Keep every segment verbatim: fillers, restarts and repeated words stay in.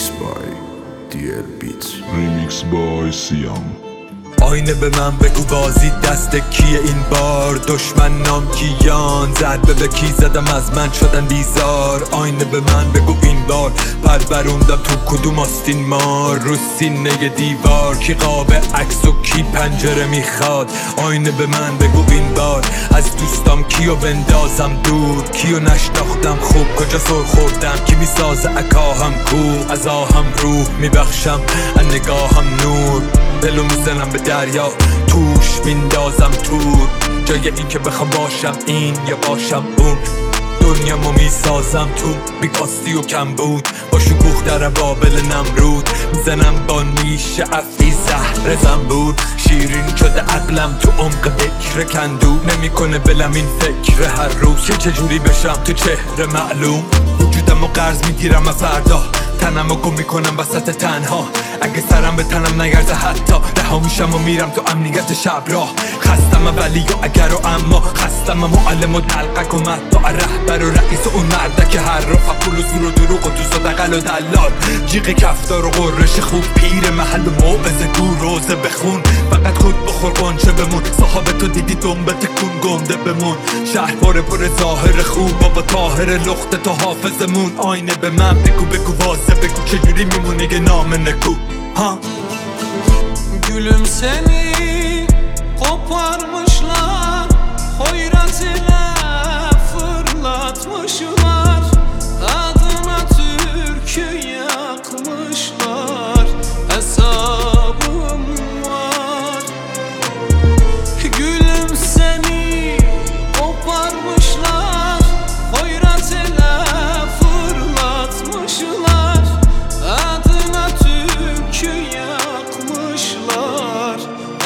Mixed by دی ال Beats. Remix by سیام. آینه به من بگو بازی دست کیه این بار؟ دشمنام کیان؟ ضربه به کی زدم از من شدن بیزار؟ آینه به من بگو این بار پروروندم تو کدوم آستین مار؟ رو سینه دیوار کی قاب عکس و کی پنجره میخواد؟ آینه به من بگو این بار از دوستام کیو بندازم دور؟ کیو نشناختم خوب کجا سر خوردم؟ کی میسازه اکاهم کو؟ از آهم روح میبخشم از نگاهم نور. دلو میزنم به دریا توش میندازم تور. جای این که بخوام باشم این یا باشم اون، دنیامو میسازم تو بیکاستی و کم بود. با شکوه در بابل نمرود میزنم با نیش افی زهر زنبور. شیرین شده عقلم تو عمق بکر کندو، نمیکنه بلم این فکر هر روز که چجوری بشم تو چهره معلوم. وجودم و قرض میگیرم از فردا، تنم و گم میکنم وسط تنها. اگه سرم به تنم نگرزه حتی رها میشم و میرم تو امنیت شب راه. خستم ولی و اگر و اما، خستم معلم و دلقک و مطبع رهبر و رئیس و اون مردک هر رفع پول و زور و دروغ و دوست و دقل و دلال. جیغ کفتار و قررش خوب پیر محل و موعظه گو روزه بخون. فقط خود بخور قنچه بمون، صاحب تو دیدی دنبه تکون گنده بمون. شهر پر پر ظاهر خوب بابا طاهر لخت تو حافظمون. آینه به من بگو بگو واسه begu çecuri mimuni ge namene ku ha. Gülüm seni koparmışlar, hoyrat ile fırlatmışlar. Adına türkü yakmışlar, hesabım var. Gülüm seni koparmışlar, hoyrat ile fırlatmışlar. Adına türkü yakmışlar,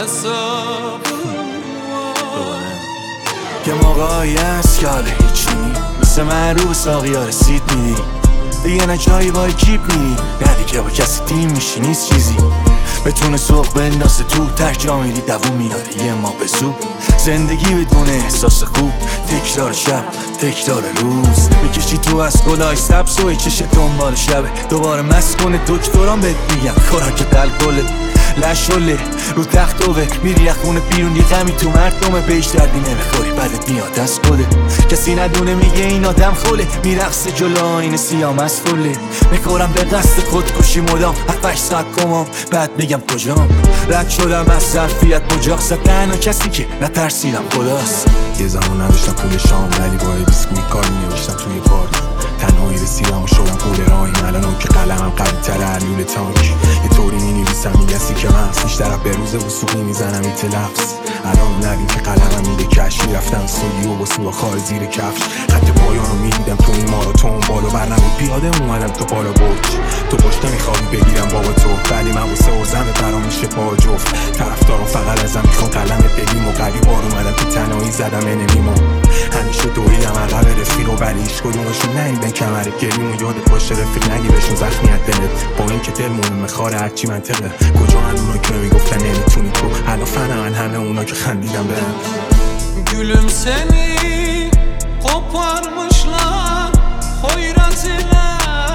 hesabım var. یه موقعی هست که حالا هیچ نی مثل من رو به ساقیا رسید میدی دیگه نه جایی با کیپ میدی، نه دیگه با کسی تیم میشی نیست چیزی. بتونه سوق بندازه تو تک جا میری دوون میاره یه ما به زود. زندگی بدون احساس خوب، تکرار شب تکرار روز. میکشی تو از گلای سبز و چشه دنبال شبه. دوباره مست کنه دکتران بهت میگم خوراک الکله لشله رو تختوه. میری خونه بیرون یه غمی تو مردمه، بهش دردی نمیخوری بعدت میاد از خوده. کسی ندونه میگه این آدم خوله، میرقصه جلو آینه سیام از فله. میخورم به قصد خودکشی مدام هفتش ساعت کمام، بعد میگم کجام رد شدم از ظرفیت کجاست. تنها کسی که نترسیدم خداست. یه زمان نداشتم پول شام ولی با بیسکویت کار می‌نوشتم توی پارک. تنهایی رسیدم و شدم پول راهیم. الان که قلمم قوی‌تر علول تانک. یه طوری می‌نویسم میگستی که من پیش طرف به روز وسوقی میزنم این تلفظ. الان نبین که قلمم میده کش. میرفتم سویی و با سولا خار زیر کفش. خط پایانو میدیدم تو این ماراتون. بالا بر نبود پیاده اومدم تو بالا برج. تو پشت نمیخوابی بگیرم بابا تو، ولی من واسه ارزم برام میشه پا جفت. طرفدارم فقط ازم میخوان قلمت بگیم و قوی بار اومدم تو تنهایی زدم انمیمو. همیشه دویدم عقب رفیق و ولی هیچ کدومشون ندیدن کمر گریم و یادت باشه رفیق نگی بهشون زخمیت دلت. با این که دل مهمه خاره هرچی منطقه. کجا هن اونا که نمیگفتن نمیتونی تو، الان فنن همه اونا که خندیدم بهم. Gülüm seni koparmışlar, hoyrat ile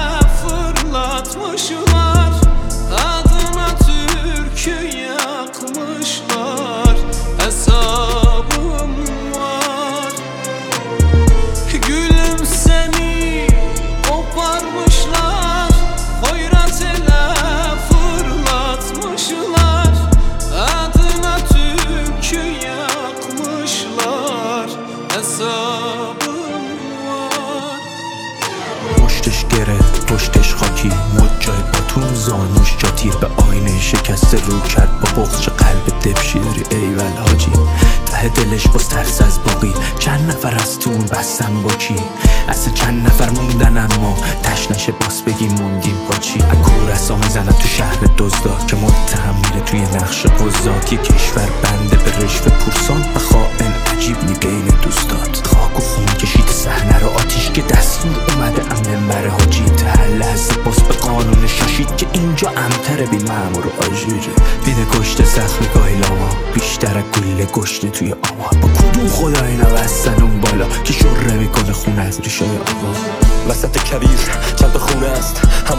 fırlatmışlar. Adına türkü yakmışlar, hesabım var. Gülüm seni koparmışlar, hoyrat ile fırlatmışlar. Adına türkü yakmışlar, hesabım var. پشتش گره پشتش خاکی، مجای با تو زانوش جا تیر به آینه شکسته رو کرد. با بغض چه قلب دبشی داری ایول حاجی. ته دلش باز ترس از باقی. چند نفر از تو اون بستن با کی؟ اصلا چند نفر موندن اما تش نشه باس بگی موندیم با چی؟ اکور اصا میزنن تو شهر دزدا که متهم میره توی نقش قضات. یه کشور بنده به رشوه پورسان و خائن عجیب نی بین دوستات. خاک و خون کشید صحنه رو آتیش که دستور اومده ام منبر حاجی. هر لحظه باز به قانون شاشید که اینجا امتر بی مامور آژیره. دیده کشته سخت نگاهی لاما بیشتر از گله گشته توی آما. با کدوم خدا اینا بستن اون بالا که شره میکنه خون از ریشای آوا. وسط کویر چند تا خونه است، همون شهر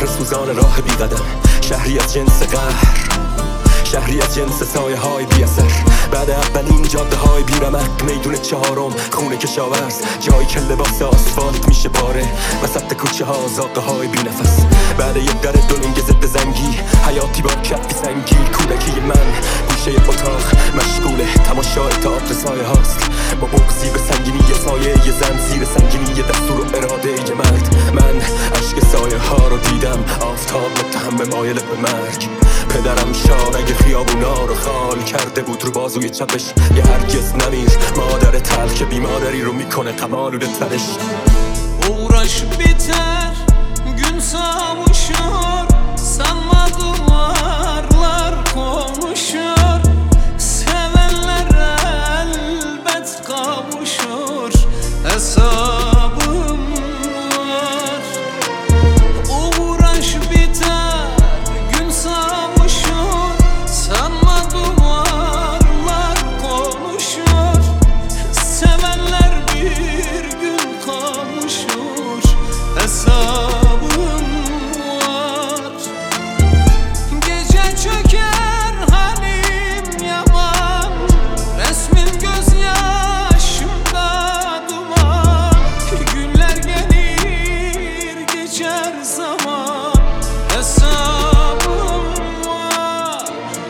زهر سوزان راه بی قدم، شهری از جنس قهر، شهری از جنس سایه های بی اثر. بعد اولین جاده های بی رمق، میدون چهارم خونه کشاورز، جایی که لباس آسفالت میشه پاره، وسط کوچه ها زاغه های بی نفس. بعد یک در دولنگ ضد زنگی، حیاتی با کفی سنگی، کودکی من گوشه اتاق مشغوله تماشای تئاتر سایه هاست، با بغضی به سنگینی سایه یه زن، زیر سنگینی یه دستور و اراده یه مرد. من عشق سایه ها رو دیدم، آفتاب متهم به مایل به مرگ. پدرم شارگ خیابونا رو خال کرده بود رو بازوی چپش، یه هرگز نمیر مادر تلخ که بیمادری رو میکنه قمالوده ترش. Uğraş biter, gün savuşur, sanma duvarlar konuşur. Sevenler elbet kavuşur, hesabım var. Uğraş biter, gün savuşur, sanma duvarlar konuşur. Sevenler bir gün kavuşur, hesabım var. Gece çöker halim yaman, resmin gözyaşımda duman. Günler gelir geçer zaman, hesabım var.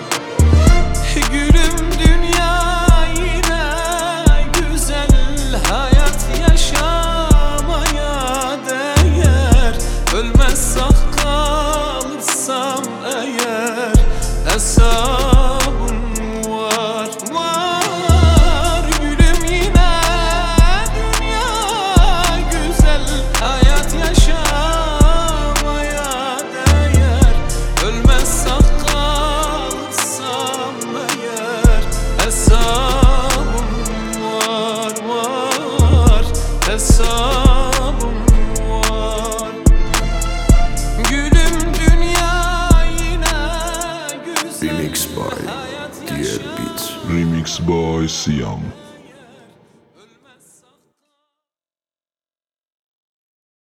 Gülüm dünya yine güzel, hayat yaşamaya değer. Ölmezsek kalırsam eğer, hesabım var, var. Gülüm yine dünya güzel, hayat yaşamaya değer. Ölmezsek kalırsam eğer, hesabım var, var. Hesabım var. Gülüm dünya yine güzel, Remix by hayat Diğer yaşamaya Beats. Remix by Siam.